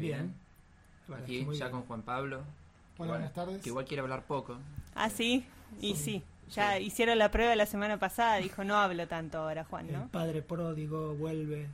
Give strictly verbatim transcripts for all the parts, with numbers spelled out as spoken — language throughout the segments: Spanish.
bien. bien. Aquí Muy ya bien. con Juan Pablo. Hola, Igual, buenas tardes. que igual quiere hablar poco. Ah, sí, y Sí. sí. Ya hicieron la prueba la semana pasada, dijo no hablo tanto ahora, Juan, El ¿no? padre pródigo vuelve.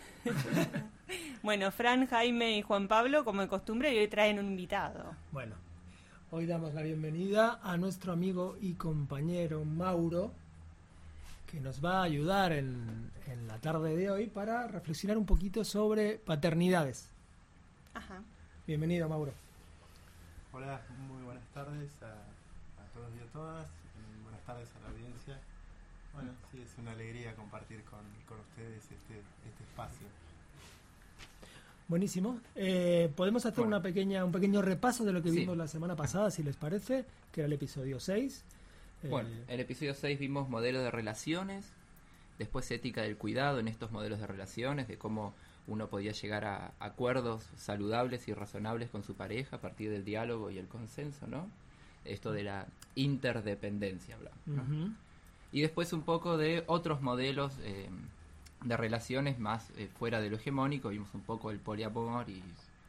Bueno, Fran, Jaime y Juan Pablo, como de costumbre, y hoy traen un invitado. Bueno, hoy damos la bienvenida a nuestro amigo y compañero Mauro, que nos va a ayudar en, en la tarde de hoy para reflexionar un poquito sobre paternidades. Ajá. Bienvenido, Mauro. Hola, muy buenas tardes a, a todos y a todas. y Buenas tardes a la audiencia. Bueno, sí, es una alegría compartir con, con ustedes este, este espacio. Buenísimo. Eh, Podemos hacer Bueno. una pequeña, un pequeño repaso de lo que Sí. vimos la semana pasada, si les parece, que era el episodio seis. Eh, Bueno, en el episodio seis vimos modelos de relaciones, después ética del cuidado en estos modelos de relaciones, de cómo uno podía llegar a acuerdos saludables y razonables con su pareja a partir del diálogo y el consenso, ¿no? Esto de la interdependencia, hablamos, ¿no? ujú. Y después un poco de otros modelos eh, de relaciones más eh, fuera de lo hegemónico, vimos un poco el poliamor y,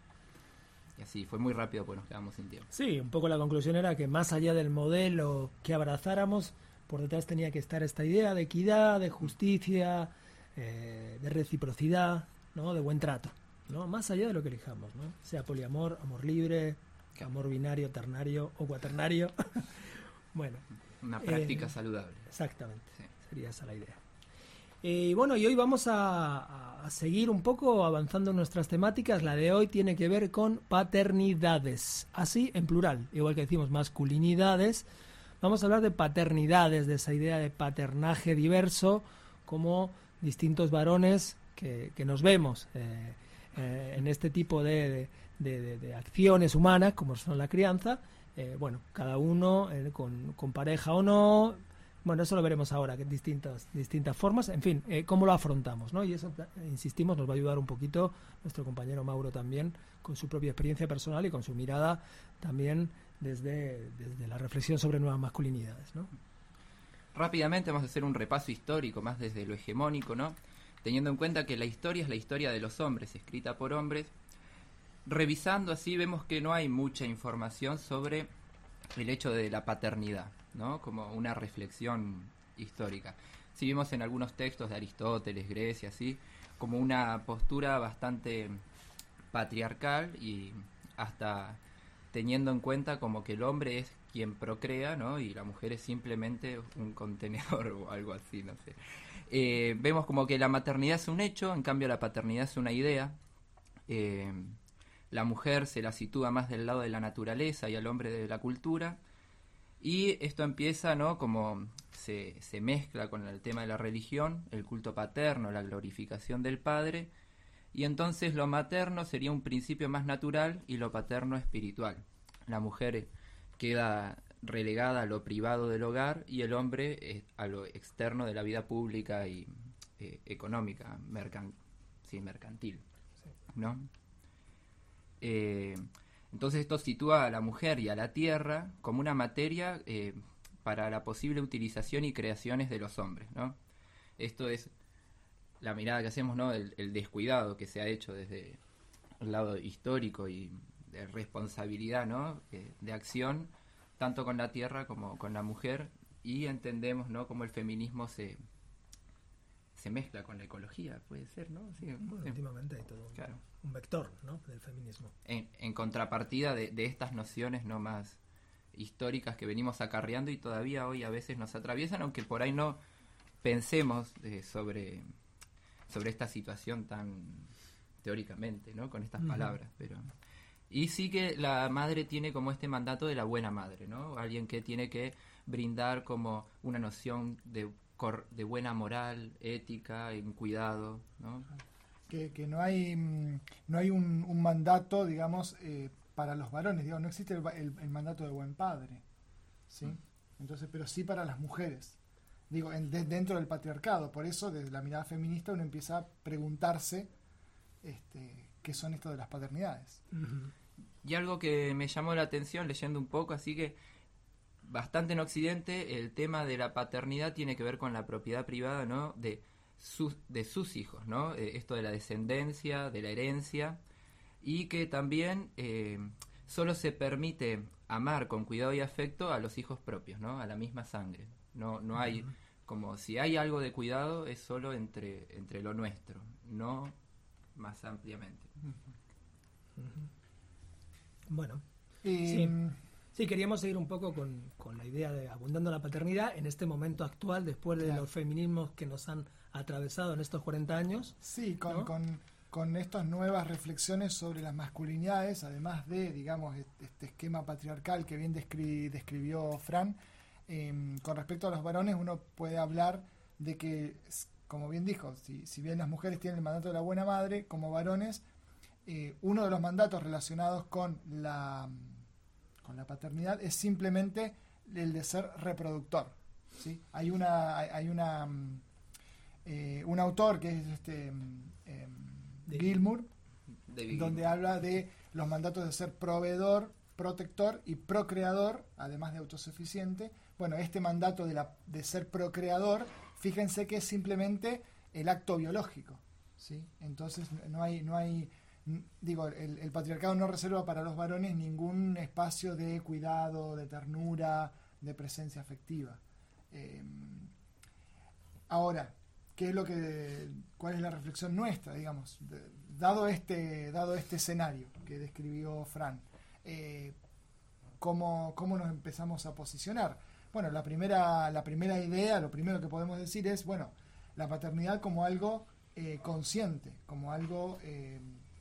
y así, fue muy rápido porque nos quedamos sin tiempo. Sí, un poco la conclusión era que más allá del modelo que abrazáramos, por detrás tenía que estar esta idea de equidad, de justicia, eh, de reciprocidad, ¿no? De buen trato, ¿no? Más allá de lo que elijamos, ¿no? Sea poliamor, amor libre, amor binario, ternario o cuaternario. Bueno, Una práctica Eh, saludable. exactamente, Sí. sería esa la idea. Eh, Y bueno, y hoy vamos a, a- a seguir un poco avanzando en nuestras temáticas. La de hoy tiene que ver con paternidades, así en plural, igual que decimos masculinidades. Vamos a hablar de paternidades, de esa idea de paternaje diverso, como distintos varones que, que nos vemos eh, eh, en este tipo de, de- de- de acciones humanas, como son la crianza. Eh, bueno, cada uno eh, con, con pareja o no. Bueno, eso lo veremos ahora, que distintas distintas formas. En fin, eh, cómo lo afrontamos, ¿no? Y eso, eh, insistimos, nos va a ayudar un poquito nuestro compañero Mauro también, con su propia experiencia personal y con su mirada también desde, desde la reflexión sobre nuevas masculinidades, ¿no? Rápidamente vamos a hacer un repaso histórico, más desde lo hegemónico, ¿no? Teniendo en cuenta que la historia es la historia de los hombres, escrita por hombres. Revisando así vemos que no hay mucha información sobre el hecho de la paternidad, ¿no? Como una reflexión histórica. Si vimos en algunos textos de Aristóteles, Grecia, así, como una postura bastante patriarcal y hasta teniendo en cuenta como que el hombre es quien procrea, ¿no? Y la mujer es simplemente un contenedor o algo así, no sé. Eh, vemos como que la maternidad es un hecho, en cambio la paternidad es una idea. Eh, la mujer se la sitúa más del lado de la naturaleza y al hombre de la cultura. Y esto empieza, ¿no? Como se, se mezcla con el tema de la religión, el culto paterno, la glorificación del padre. Y entonces lo materno sería un principio más natural y lo paterno espiritual. La mujer queda relegada a lo privado del hogar y el hombre eh, a lo externo de la vida pública y eh, económica, mercan sí, mercantil, ¿no? Eh, entonces esto sitúa a la mujer y a la tierra como una materia eh, para la posible utilización y creaciones de los hombres, ¿no? Esto es la mirada que hacemos, ¿no? El, el descuidado que se ha hecho desde el lado histórico y de responsabilidad, ¿no? Eh, de acción, tanto con la tierra como con la mujer, y entendemos, ¿no? Cómo el feminismo se se mezcla con la ecología, puede ser, ¿no? Sí, Bueno, sí. últimamente hay todo un, Claro. un vector, ¿no? Del feminismo. En, en contrapartida de, de estas nociones no más históricas que venimos acarreando y todavía hoy a veces nos atraviesan, aunque por ahí no pensemos eh, sobre, sobre esta situación tan teóricamente, ¿no? Con estas Ujú. palabras, pero y sí que la madre tiene como este mandato de la buena madre, ¿no? Alguien que tiene que brindar como una noción de, cor- de buena moral, ética, en cuidado, ¿no? Que, que no hay mm, no hay un, un mandato, digamos, eh, para los varones, digamos, no existe el, va- el- el mandato de buen padre, ¿sí? Mm. Entonces, pero sí para las mujeres, digo, en- de- dentro del patriarcado. Por eso, desde la mirada feminista, uno empieza a preguntarse este, qué son esto de las paternidades. Ujú. Y algo que me llamó la atención leyendo un poco, así que bastante en Occidente, el tema de la paternidad tiene que ver con la propiedad privada, ¿no? De sus, de sus hijos, ¿no? Eh, esto de la descendencia, de la herencia. y que también eh, solo se permite amar con cuidado y afecto a los hijos propios, ¿no? A la misma sangre. No, no hay, como si hay algo de cuidado, es solo entre, entre lo nuestro, no más ampliamente. Bueno, Y, sí. Sí, queríamos seguir un poco con, con la idea de abundando la paternidad en este momento actual, después de Claro. los feminismos que nos han atravesado en estos cuarenta años. Sí, con, ¿no? con, con estas nuevas reflexiones sobre las masculinidades, además de, digamos, este, este esquema patriarcal que bien descri- describió Fran, eh, con respecto a los varones uno puede hablar de que, s- como bien dijo, si, si bien las mujeres tienen el mandato de la buena madre, como varones, eh, uno de los mandatos relacionados con la, con la paternidad es simplemente el de ser reproductor, ¿sí? Hay una... Hay, hay una mm, eh, un autor que es este mm, em, De- Gilmour, David donde Gilmour. habla de los mandatos de ser proveedor, protector y procreador, además de autosuficiente. Bueno, este mandato de, la, de ser procreador, fíjense que es simplemente el acto biológico, ¿sí? Entonces no hay, no hay, n- digo, el, el patriarcado no reserva para los varones ningún espacio de cuidado, de ternura, de presencia afectiva. Eh, ahora, ¿qué es lo que, cuál es la reflexión nuestra, digamos, de- dado este, dado este escenario que describió Fran? Eh, ¿cómo, ¿Cómo nos empezamos a posicionar? Bueno, la primera, la primera idea, lo primero que podemos decir es, bueno, la paternidad como algo eh, consciente, como algo, eh,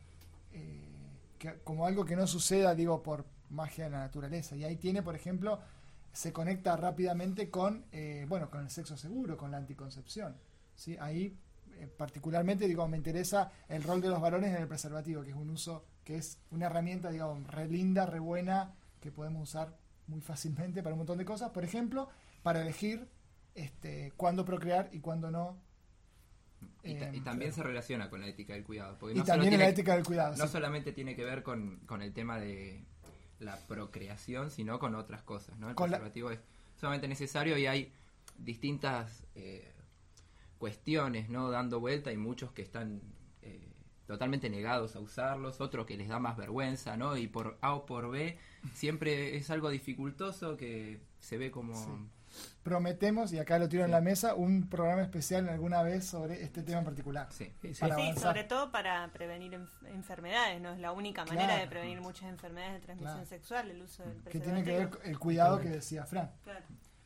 eh, que, como algo que no suceda, digo, por magia de la naturaleza. Y ahí tiene, por ejemplo, se conecta rápidamente con, eh, bueno, con el sexo seguro, con la anticoncepción, ¿sí? Ahí eh, particularmente, digo, me interesa el rol de los varones en el preservativo, que es un uso, que es una herramienta, digamos, re linda, re buena, que podemos usar muy fácilmente para un montón de cosas. Por ejemplo, para elegir este, cuándo procrear y cuándo no. Y, ta- Eh, y también claro. se relaciona con la ética del cuidado. Porque Y no solo también en tiene- la ética del cuidado. No sí. solamente tiene que ver con, con el tema de la procreación, sino con otras cosas, ¿no? El Con la- preservativo es sumamente necesario y hay distintas eh, cuestiones, ¿no? Dando vuelta y muchos que están eh, totalmente negados a usarlos, otros que les da más vergüenza, ¿no? Y por A o por B siempre es algo dificultoso que se ve como... Sí. Prometemos, y acá lo tiro en Sí. la mesa, un programa especial alguna vez sobre este tema en particular. Sí. Sí, sí. Para Sí, avanzar. sobre todo para prevenir enf- enfermedades, ¿no? Es la única manera Claro. de prevenir muchas enfermedades de transmisión Claro. sexual, el uso del Que tiene que ver preservativo. con el cuidado que decía Fran. Claro.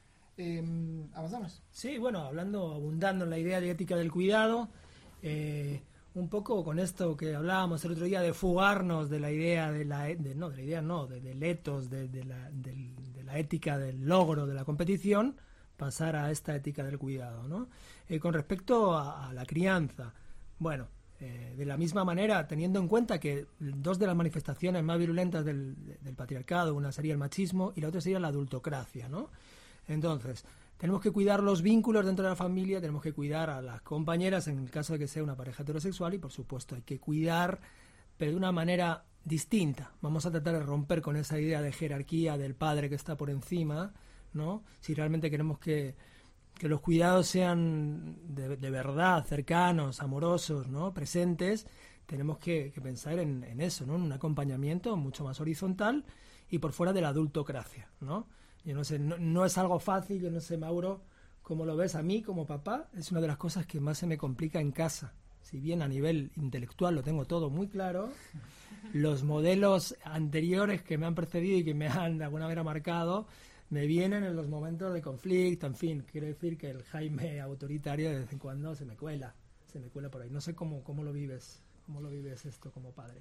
Eh, ¿Avanzamos? Sí, bueno, hablando, abundando en la idea de ética del cuidado, eh, un poco con esto que hablábamos el otro día de fugarnos de la idea de la, e- de, no, de la idea no, de, del etos, de, de la, del- de la ética del logro de la competición, pasar a esta ética del cuidado, ¿no? Eh, con respecto a, a la crianza, bueno, eh, de la misma manera, teniendo en cuenta que dos de las manifestaciones más virulentas del, del patriarcado, una sería el machismo y la otra sería la adultocracia, ¿no? Entonces, tenemos que cuidar los vínculos dentro de la familia, tenemos que cuidar a las compañeras en el caso de que sea una pareja heterosexual y, por supuesto, hay que cuidar, pero de una manera distinta. Vamos a tratar de romper con esa idea de jerarquía del padre que está por encima, ¿no? Si realmente queremos que, que los cuidados sean de, de verdad, cercanos, amorosos, ¿no? Presentes, tenemos que, que pensar en, en eso, ¿no? En un acompañamiento mucho más horizontal y por fuera de la adultocracia, ¿no? Yo no sé, no, no es algo fácil, yo no sé, Mauro, cómo lo ves. A mí como papá es una de las cosas que más se me complica en casa. Si bien a nivel intelectual lo tengo todo muy claro, los modelos anteriores que me han precedido y que me han de alguna manera marcado, me vienen en los momentos de conflicto, en fin, quiero decir que el Jaime autoritario de vez en cuando se me cuela, se me cuela por ahí. No sé cómo, cómo lo vives, cómo lo vives esto como padre.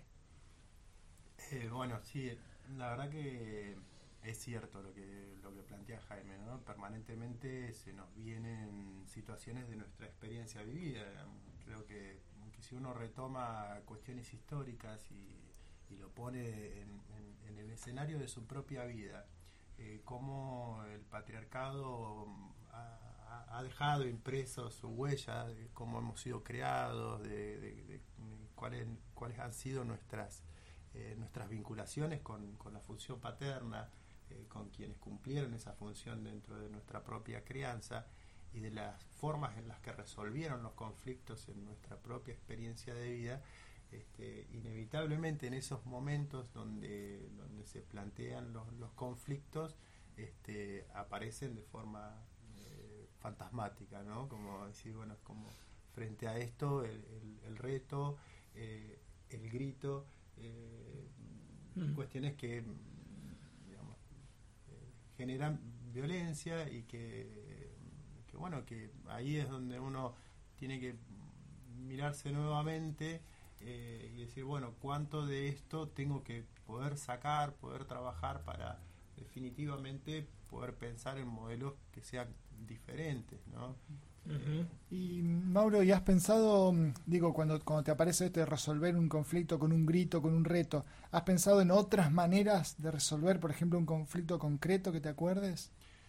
Eh, bueno, sí, la verdad que es cierto lo que lo que plantea Jaime, ¿no? Permanentemente se nos vienen situaciones de nuestra experiencia vivida. Creo que, que si uno retoma cuestiones históricas y, y lo pone en, en, en el escenario de su propia vida, eh, cómo el patriarcado ha, ha dejado impreso su huella, de cómo hemos sido creados, de, de, de, de cuáles, cuáles han sido nuestras Eh, nuestras vinculaciones con, con la función paterna, eh, con quienes cumplieron esa función dentro de nuestra propia crianza y de las formas en las que resolvieron los conflictos en nuestra propia experiencia de vida, este, inevitablemente en esos momentos donde, donde se plantean los, los conflictos, este, aparecen de forma eh, fantasmática, ¿no? Como decir, bueno, como frente a esto, el, el, el reto, eh, el grito, eh, mm. cuestiones que, digamos, eh, generan violencia y que, que, bueno, que ahí es donde uno tiene que mirarse nuevamente eh, y decir, bueno, cuánto de esto tengo que poder sacar, poder trabajar para definitivamente poder pensar en modelos que sean diferentes, ¿no? Uh-huh. Y Mauro, ¿y has pensado, digo, cuando, cuando te aparece este de resolver un conflicto con un grito, con un reto, has pensado en otras maneras de resolver, por ejemplo, un conflicto concreto que te acuerdes?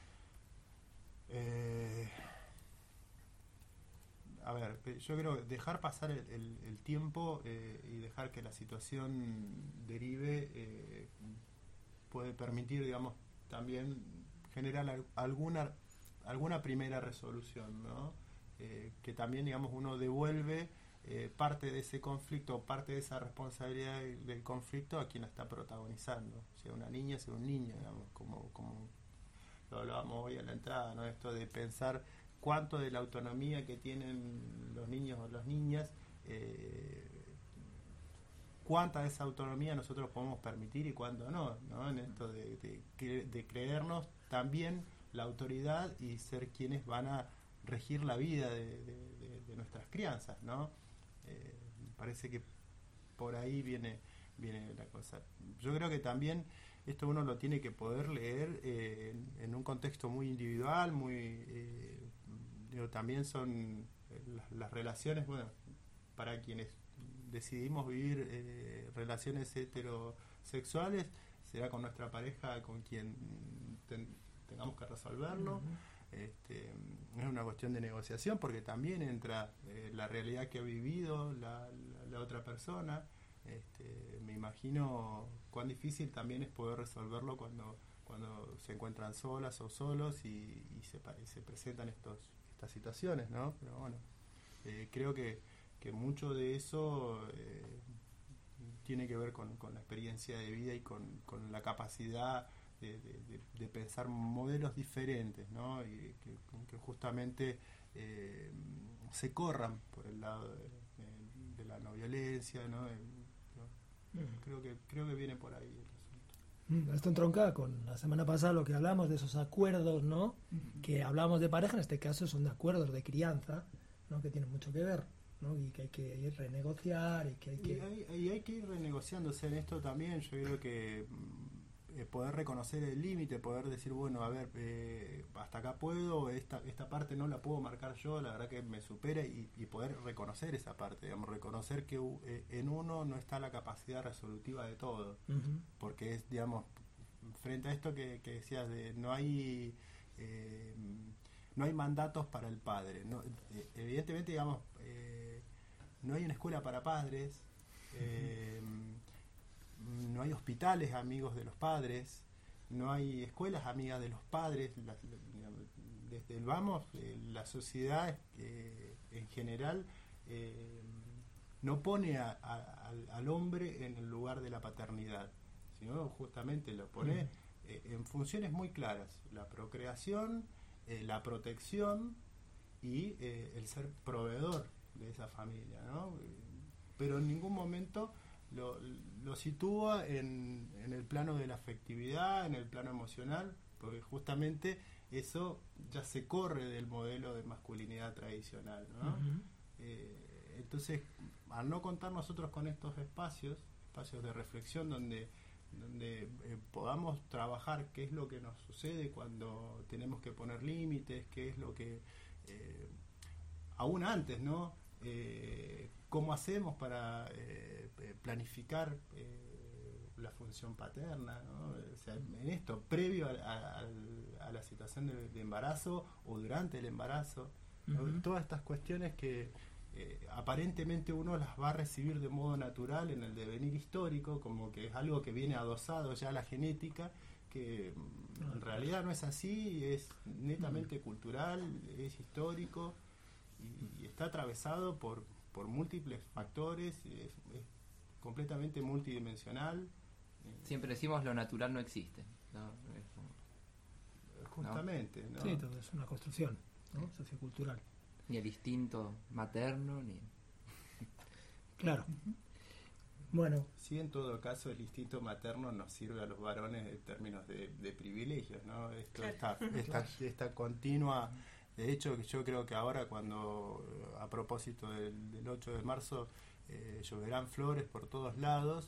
Eh, a ver, yo creo que dejar pasar el, el, el tiempo eh, y dejar que la situación derive eh, puede permitir, digamos, también generar alguna alguna primera resolución, ¿no? Eh, que también, digamos, uno devuelve eh, parte de ese conflicto, parte de esa responsabilidad del, del conflicto a quien la está protagonizando, sea una niña, sea un niño, digamos, como, como lo hablábamos hoy a la entrada, ¿no? Esto de pensar cuánto de la autonomía que tienen los niños o las niñas, eh, cuánta de esa autonomía nosotros podemos permitir y cuánto no, ¿no? En esto de, de, de creernos también la autoridad y ser quienes van a regir la vida de, de, de, de nuestras crianzas, ¿no? Eh, parece que por ahí viene viene la cosa. Yo creo que también esto uno lo tiene que poder leer eh, en, en un contexto muy individual, muy eh, digo, también son eh, las, las relaciones, bueno, para quienes decidimos vivir eh, relaciones heterosexuales, será con nuestra pareja con quien ten, tengamos que resolverlo. Uh-huh. Este, es una cuestión de negociación porque también entra eh, la realidad que ha vivido la, la, la otra persona. Este, me imagino cuán difícil también es poder resolverlo cuando cuando se encuentran solas o solos y, y se, se presentan estos estas situaciones, ¿no? Pero bueno, eh, creo que, que mucho de eso eh, tiene que ver con, con la experiencia de vida y con, con la capacidad De, de, de pensar modelos diferentes, ¿no? Y que, que justamente eh, se corran por el lado de, de, de la no violencia, ¿no? Eh, ¿no? Mm. Creo que creo que viene por ahí el asunto. Esto entronca con la semana pasada lo que hablamos de esos acuerdos, ¿no? Uh-huh. Que hablamos de pareja, en este caso son de acuerdos de crianza, ¿no? Que tienen mucho que ver, ¿no? Y que hay que ir renegociar y que hay que y hay, y hay que ir renegociándose en esto también. Yo creo que Eh, poder reconocer el límite, poder decir, bueno, a ver, eh, hasta acá puedo, esta esta parte no la puedo marcar yo, la verdad que me supera, y, y poder reconocer esa parte, digamos, reconocer que eh, en uno no está la capacidad resolutiva de todo, uh-huh. porque es, digamos, frente a esto que, que decías de no hay eh, no hay mandatos para el padre, no, eh, evidentemente, digamos, eh, no hay una escuela para padres, eh, uh-huh. no hay hospitales amigos de los padres, no hay escuelas amigas de los padres. La, la, desde el vamos, eh, la sociedad eh, en general eh, no pone a, a, al, al hombre en el lugar de la paternidad, sino justamente lo pone eh, en funciones muy claras: la procreación, eh, la protección y eh, el ser proveedor de esa familia, ¿no? Pero en ningún momento Lo, lo sitúa en, en el plano de la afectividad, en el plano emocional, porque justamente eso ya se corre del modelo de masculinidad tradicional, ¿no? Uh-huh. Eh, entonces, al no contar nosotros con estos espacios, espacios de reflexión donde, donde eh, podamos trabajar qué es lo que nos sucede cuando tenemos que poner límites, qué es lo que, eh, aún antes, ¿no? Eh, cómo hacemos para eh, planificar eh, la función paterna, ¿no? O sea, en esto, previo a, a, a la situación de, de embarazo o durante el embarazo, ¿no? Uh-huh. Todas estas cuestiones que eh, aparentemente uno las va a recibir de modo natural en el devenir histórico, como que es algo que viene adosado ya a la genética, que uh-huh. en realidad no es así, es netamente uh-huh. cultural, es histórico y, y está atravesado por por múltiples factores, es, es completamente multidimensional. Siempre decimos lo natural no existe, ¿no? Justamente, ¿no? Sí, todo es una construcción, ¿no? Sociocultural. Ni el instinto materno, ni... Claro. Bueno. Sí, en todo caso el instinto materno nos sirve a los varones en términos de, de privilegios, ¿no? Esto, esta, esta, esta continua... De hecho, yo creo que ahora cuando, a propósito del, del ocho de marzo, eh, lloverán flores por todos lados,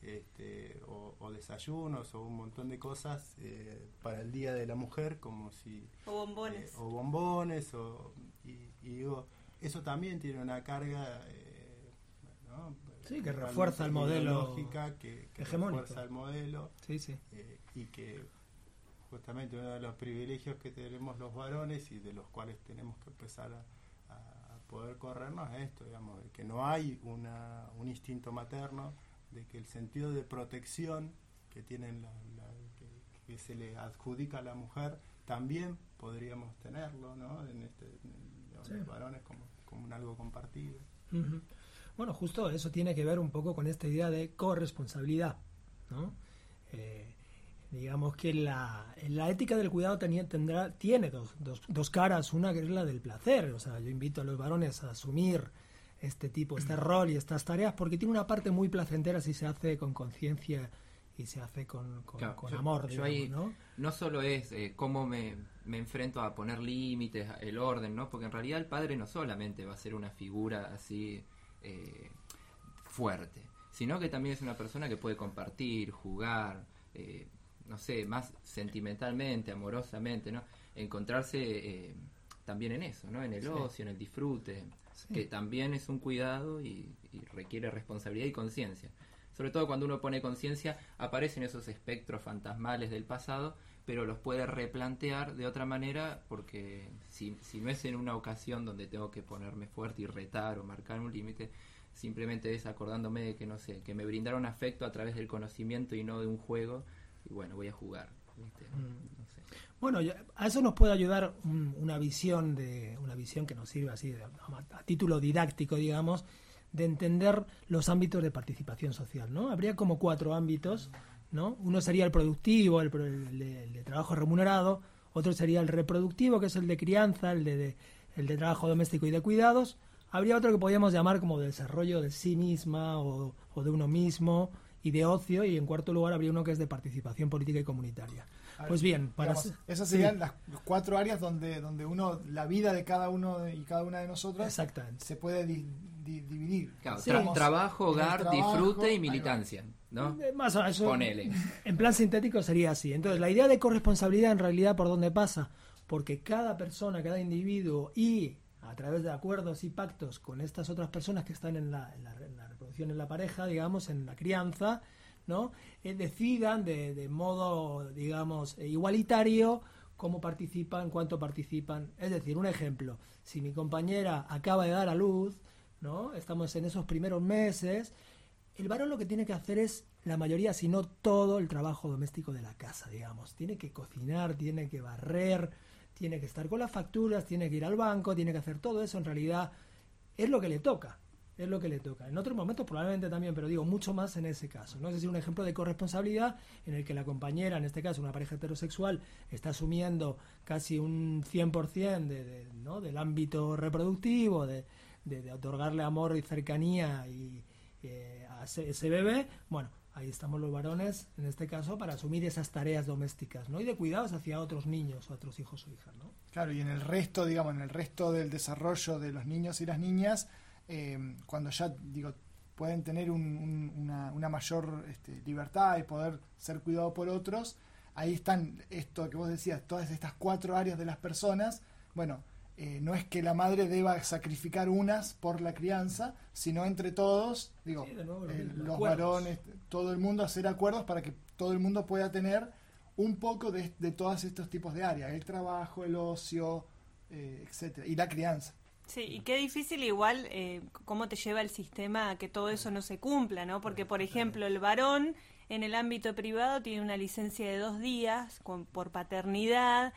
este, o, o desayunos, o un montón de cosas eh, para el Día de la Mujer, como si... O bombones. Eh, o bombones, o, y, y digo, eso también tiene una carga... Eh, ¿no? Sí, que refuerza el modelo que, que hegemónico. refuerza el modelo, sí, sí. Eh, y que justamente uno de los privilegios que tenemos los varones y de los cuales tenemos que empezar a, a poder corrernos es esto, digamos, de que no hay una, un instinto materno, de que el sentido de protección que tienen la, la, que, que se le adjudica a la mujer también podríamos tenerlo, ¿no? En este en, sí. Los varones como, como un algo compartido. Uh-huh. Bueno, justo eso tiene que ver un poco con esta idea de corresponsabilidad, ¿no? Eh, digamos que la, la ética del cuidado tenía, tendrá, tiene dos, dos, dos caras, una que es la del placer, o sea, yo invito a los varones a asumir este tipo, este rol y estas tareas, porque tiene una parte muy placentera si se hace con conciencia y se hace con, con, claro, con yo, amor, yo digamos, ahí ¿no? No solo es eh, cómo me, me enfrento a poner límites, el orden, ¿no? Porque en realidad el padre no solamente va a ser una figura así eh, fuerte, sino que también es una persona que puede compartir, jugar, eh, no sé, más sentimentalmente, amorosamente, ¿no? Encontrarse eh, también en eso, ¿no? En el sí. ocio, en el disfrute, sí. Que también es un cuidado y, y requiere responsabilidad y conciencia. Sobre todo cuando uno pone conciencia, aparecen esos espectros fantasmales del pasado, pero los puede replantear de otra manera, porque si, si no es en una ocasión donde tengo que ponerme fuerte y retar o marcar un límite, simplemente es acordándome de que, no sé, que me brindaron afecto a través del conocimiento y no de un juego, y bueno, voy a jugar, ¿viste? Mm. No sé. Bueno, a eso nos puede ayudar un, una visión de una visión que nos sirve así de, a título didáctico, digamos, de entender los ámbitos de participación social, ¿no? Habría como cuatro ámbitos, ¿no? Uno sería el productivo, el, el, de, el de trabajo remunerado, otro sería el reproductivo, que es el de crianza, el de, de el de trabajo doméstico y de cuidados. Habría otro que podríamos llamar como de desarrollo de sí misma o, o de uno mismo y de ocio, y en cuarto lugar habría uno que es de participación política y comunitaria. Ver, pues bien, para digamos, esas serían sí. las cuatro áreas donde donde uno la vida de cada uno y cada una de nosotros se puede di, di, dividir. Claro, sí. tra- trabajo, hogar, trabajo, disfrute y militancia, ¿no? Más a eso, ponele. En plan sintético sería así. Entonces, la idea de corresponsabilidad en realidad, ¿por dónde pasa? Porque cada persona, cada individuo y a través de acuerdos y pactos con estas otras personas que están en la, en la, en la reproducción, en la pareja, digamos, en la crianza, ¿no? Eh, decidan de, de modo, digamos, eh, igualitario cómo participan, cuánto participan. Es decir, un ejemplo, si mi compañera acaba de dar a luz, ¿no? Estamos en esos primeros meses, el varón lo que tiene que hacer es la mayoría, si no todo, el trabajo doméstico de la casa, digamos. Tiene que cocinar, tiene que barrer, tiene que estar con las facturas, tiene que ir al banco, tiene que hacer todo eso. En realidad es lo que le toca, es lo que le toca. En otros momentos probablemente también, pero digo, mucho más en ese caso, ¿no? Es decir, un ejemplo de corresponsabilidad en el que la compañera, en este caso una pareja heterosexual, está asumiendo casi un cien por ciento de, de, ¿no? del ámbito reproductivo, de, de, de otorgarle amor y cercanía y, eh, a ese, ese bebé. Bueno, ahí estamos los varones, en este caso, para asumir esas tareas domésticas, ¿no? Y de cuidados hacia otros niños, o otros hijos o hijas, ¿no? Claro, y en el resto, digamos, en el resto del desarrollo de los niños y las niñas, eh, cuando ya, digo, pueden tener un, un, una, una mayor este, libertad y poder ser cuidados por otros, ahí están esto que vos decías, todas estas cuatro áreas de las personas. Bueno, eh, no es que la madre deba sacrificar unas por la crianza, sino entre todos, digo, sí, de nuevo, eh, los los acuerdos. varones, todo el mundo hacer acuerdos para que todo el mundo pueda tener un poco de, de todos estos tipos de áreas, el trabajo, el ocio, eh, etcétera, y la crianza. Sí, y qué difícil igual eh, cómo te lleva el sistema a que todo eso no se cumpla, ¿no? Porque, por ejemplo, el varón en el ámbito privado tiene una licencia de dos días con, por paternidad,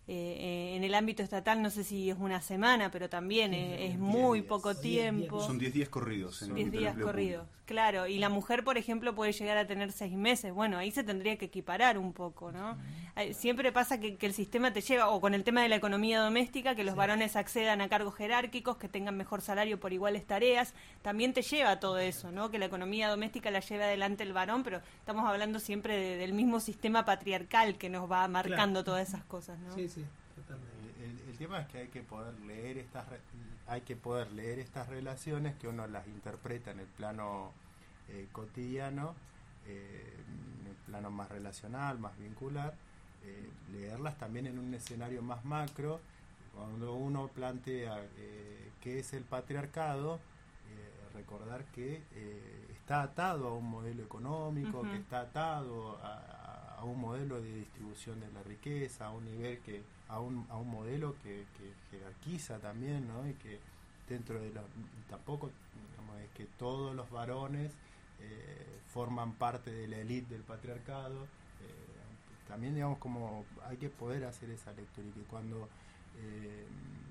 Eh, en el ámbito estatal no sé si es una semana, pero también sí, es, es muy días. poco Diez, tiempo. diez. Son diez días corridos. En diez días corridos, claro. Y la mujer, por ejemplo, puede llegar a tener seis meses. Bueno, ahí se tendría que equiparar un poco, ¿no? Uh-huh. Siempre pasa que, que el sistema te lleva, o con el tema de la economía doméstica, que los sí. varones accedan a cargos jerárquicos, que tengan mejor salario por iguales tareas, también te lleva a todo eso, ¿no? Que la economía doméstica la lleve adelante el varón, pero estamos hablando siempre de, del mismo sistema patriarcal que nos va marcando claro. todas esas cosas, ¿no? Sí, sí. El, el tema es que hay que poder leer estas re, hay que poder leer estas relaciones, que uno las interpreta en el plano eh, cotidiano, eh, en el plano más relacional, más vincular, eh, leerlas también en un escenario más macro. Cuando uno plantea eh, qué es el patriarcado, eh, recordar que eh, está atado a un modelo económico, uh-huh. que está atado a, a un modelo de distribución de la riqueza, a un nivel que a un, a un modelo que, que jerarquiza también, ¿no? Y que dentro de los, tampoco digamos, es que todos los varones eh, forman parte de la élite del patriarcado. Eh, también digamos como hay que poder hacer esa lectura, y que cuando eh,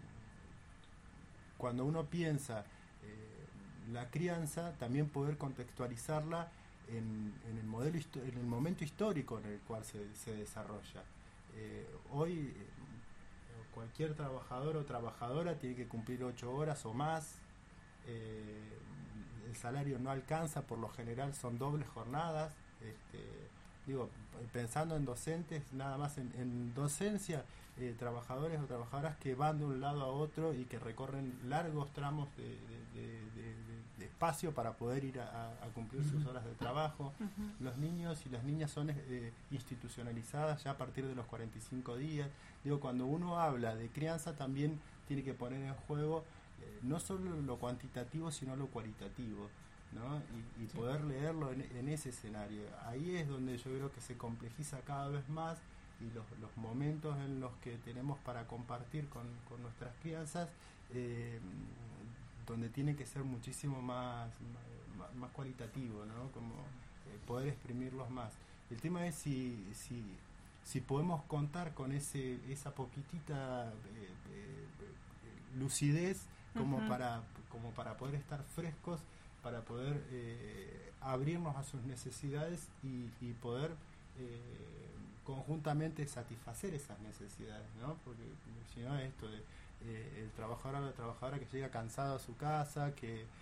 cuando uno piensa eh, la crianza, también poder contextualizarla en, en el modelo en el momento histórico en el cual se, se desarrolla. Eh, hoy cualquier trabajador o trabajadora tiene que cumplir ocho horas o más, eh, el salario no alcanza, por lo general son dobles jornadas. Este, digo, pensando en docentes, nada más en, en docencia, eh, trabajadores o trabajadoras que van de un lado a otro y que recorren largos tramos de, de, de, de, de espacio para poder ir a, a cumplir uh-huh. sus horas de trabajo. Uh-huh. Los niños y las niñas son eh, institucionalizadas ya a partir de los cuarenta y cinco días. Digo, cuando uno habla de crianza también tiene que poner en juego eh, no solo lo cuantitativo, sino lo cualitativo, ¿no? Y, y sí. poder leerlo en, en ese escenario. Ahí es donde yo creo que se complejiza cada vez más, y los, los momentos en los que tenemos para compartir con, con nuestras crianzas, eh, donde tiene que ser muchísimo más, más, más cualitativo, ¿no? Como eh, poder exprimirlos más. El tema es si, si, si podemos contar con ese esa poquitita eh, eh, lucidez como, uh-huh. para, como para poder estar frescos, para poder eh, abrirnos a sus necesidades y, y poder eh, conjuntamente satisfacer esas necesidades, ¿no? Porque si no, esto de eh, el trabajador o la trabajadora que llega cansado a su casa, que eh,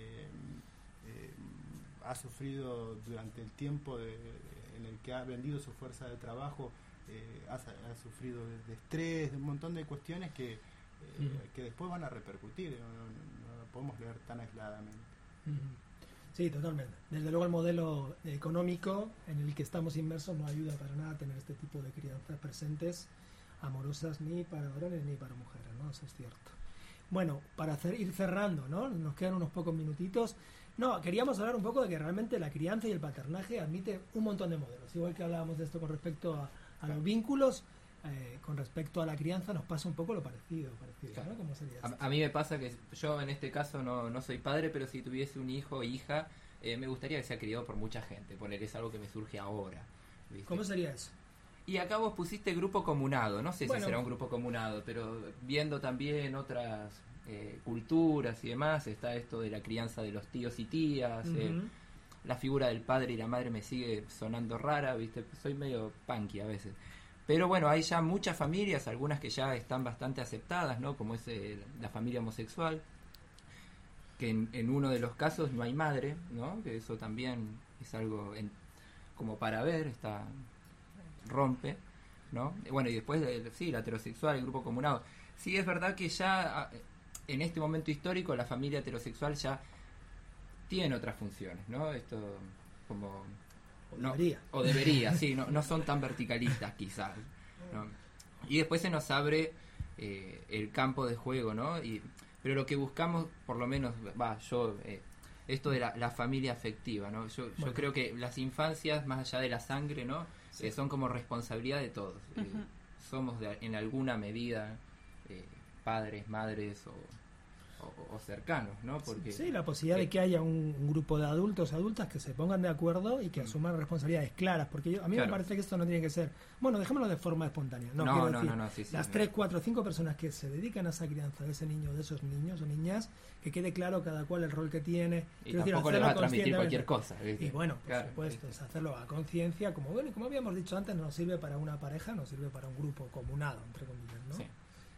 eh, ha sufrido durante el tiempo de, en el que ha vendido su fuerza de trabajo, eh, ha, ha sufrido de, de estrés, de un montón de cuestiones que, eh, uh-huh. que después van a repercutir, no, no, no lo podemos leer tan aisladamente. Uh-huh. Sí, totalmente. Desde luego el modelo económico en el que estamos inmersos no ayuda para nada a tener este tipo de crianzas presentes, amorosas, ni para varones ni para mujeres, ¿no? Eso es cierto. Bueno, para hacer, ir cerrando, ¿no? Nos quedan unos pocos minutitos. No, queríamos hablar un poco de que realmente la crianza y el paternaje admite un montón de modelos. Igual que hablábamos de esto con respecto a, a los vínculos, eh, con respecto a la crianza nos pasa un poco lo parecido, parecido, claro. ¿no? ¿Cómo sería esto? A, a mí me pasa que yo en este caso no, no soy padre, pero si tuviese un hijo o hija, eh, me gustaría que sea criado por mucha gente, poner es algo que me surge ahora, ¿viste? ¿Cómo sería eso? Y acá vos pusiste grupo comunado, no sé bueno, si será un grupo comunado, pero viendo también otras eh, culturas y demás, está esto de la crianza de los tíos y tías, uh-huh. eh, la figura del padre y la madre me sigue sonando rara, ¿viste? Soy medio punky a veces. Pero bueno, hay ya muchas familias, algunas que ya están bastante aceptadas, ¿no? Como es eh, la familia homosexual, que en, en uno de los casos no hay madre, ¿no? Que eso también es algo en, como para ver, está rompe, ¿no? Bueno, y después, eh, sí, la heterosexual, el grupo comunado. Sí, es verdad que ya en este momento histórico la familia heterosexual ya tiene otras funciones, ¿no? Esto como... O no, debería. O debería, sí, no, no son tan verticalistas quizás, ¿no? Y después se nos abre eh, el campo de juego, ¿no? Y, pero lo que buscamos, por lo menos, va, yo, eh, esto de la, la familia afectiva, ¿no? Yo, bueno. yo creo que las infancias, más allá de la sangre, ¿no? Sí. Eh, son como responsabilidad de todos. Uh-huh. Eh, somos de, en alguna medida eh, padres, madres o, o, o cercanos, ¿no? Porque sí, la posibilidad eh, de que haya un, un grupo de adultos adultas que se pongan de acuerdo y que asuman responsabilidades claras, porque yo, a mí Claro. me parece que esto no tiene que ser, bueno, dejémoslo de forma espontánea, no, No, quiero no, decir, no, no, sí, sí, las sí. tres, cuatro, cinco personas que se dedican a esa crianza de ese niño, de esos niños o niñas, que quede claro cada cual el rol que tiene. y Quiero decir, tampoco le hacerlo va a transmitir conscientemente. cualquier cosa, ¿viste? Y bueno, por Claro, supuesto, ¿viste? es hacerlo a conciencia, como bueno, y como habíamos dicho antes, no sirve para una pareja, no sirve para un grupo comunado, entre comillas, ¿no? Sí. Eh,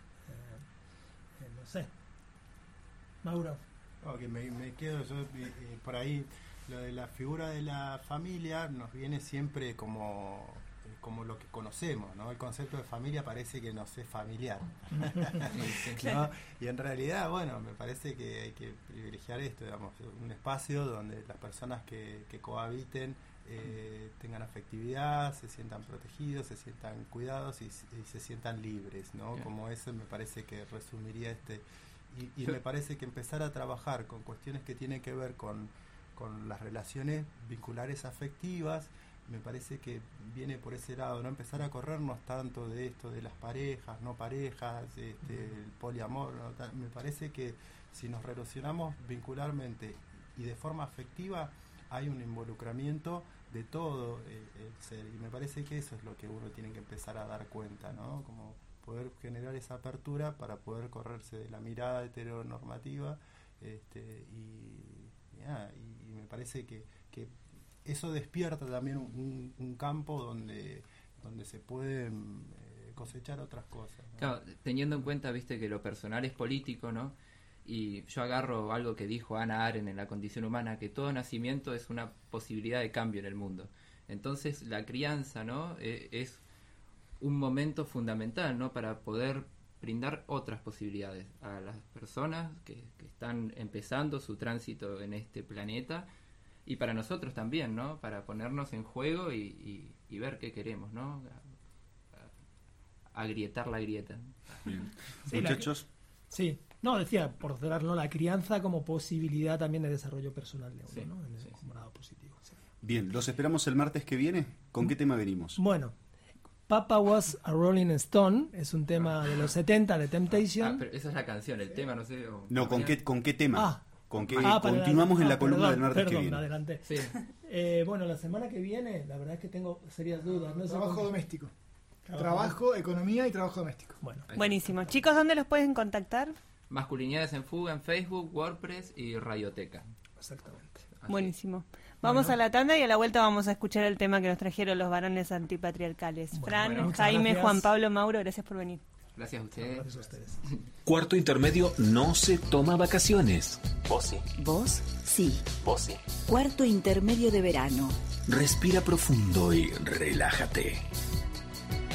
eh, no sé. Mauro. Ok, me, me quedo yo eh, eh, por ahí. Lo de la figura de la familia nos viene siempre como, como lo que conocemos, ¿no? El concepto de familia parece que nos es familiar. Sí, sí. ¿No? Y en realidad, bueno, me parece que hay que privilegiar esto, digamos, un espacio donde las personas que, que cohabiten eh, tengan afectividad, se sientan protegidos, se sientan cuidados y, y se sientan libres, ¿no? Bien. Como eso me parece que resumiría este... Y, y me parece que empezar a trabajar con cuestiones que tienen que ver con, con las relaciones vinculares afectivas, me parece que viene por ese lado, no empezar a corrernos tanto de esto de las parejas, no parejas, este, el poliamor, ¿no? Ta- me parece que si nos relacionamos vincularmente y de forma afectiva hay un involucramiento de todo eh, el ser, y me parece que eso es lo que uno tiene que empezar a dar cuenta, ¿no? Como poder generar esa apertura para poder correrse de la mirada heteronormativa, este, y, y, ah, y me parece que, que eso despierta también un, un campo donde, donde se pueden eh, cosechar otras cosas, ¿no? Claro, teniendo en cuenta, viste, que lo personal es político, ¿no? Y yo agarro algo que dijo Hannah Arendt en La condición humana, que todo nacimiento es una posibilidad de cambio en el mundo. Entonces la crianza, ¿no? Eh, es un momento fundamental, ¿no? Para poder brindar otras posibilidades a las personas que, que están empezando su tránsito en este planeta, y para nosotros también, ¿no? Para ponernos en juego y, y, y ver qué queremos, ¿no? A- a- agrietar la grieta. Bien. Sí, la- Muchachos, Sí, no, decía, por cerrarlo, la crianza como posibilidad también de desarrollo personal de uno, Sí, ¿no? En el sí, como lado positivo. Sí. bien, los esperamos el martes que viene. ¿Con qué tema venimos? Bueno, Papa Was a Rolling Stone es un tema de los setenta de Ah, Temptation. pero esa es la canción, el tema, no sé. o- No, ¿con qué, con qué tema? Ah. ¿Con qué Ah, para la- continuamos en ah, la columna perdón, del martes perdón, que viene? adelante. Sí. Eh, bueno, la semana que viene, la verdad es que tengo serias dudas. No sé Trabajo con- doméstico. Trabajo. Trabajo, economía y trabajo doméstico. Bueno, Buenísimo. Chicos, ¿dónde los pueden contactar? Masculinidades en Fuga en Facebook, WordPress y Radioteca. exactamente. Así. Buenísimo. Vamos Bueno. a la tanda y a la vuelta vamos a escuchar el tema que nos trajeron los varones antipatriarcales. Bueno, Fran, bueno, muchas Jaime, gracias. Juan Pablo, Mauro, gracias por venir. Gracias a ustedes. Gracias a ustedes. Cuarto intermedio no se toma vacaciones. Vos sí. Vos, sí. Vos sí. Cuarto intermedio de verano. Respira profundo y relájate.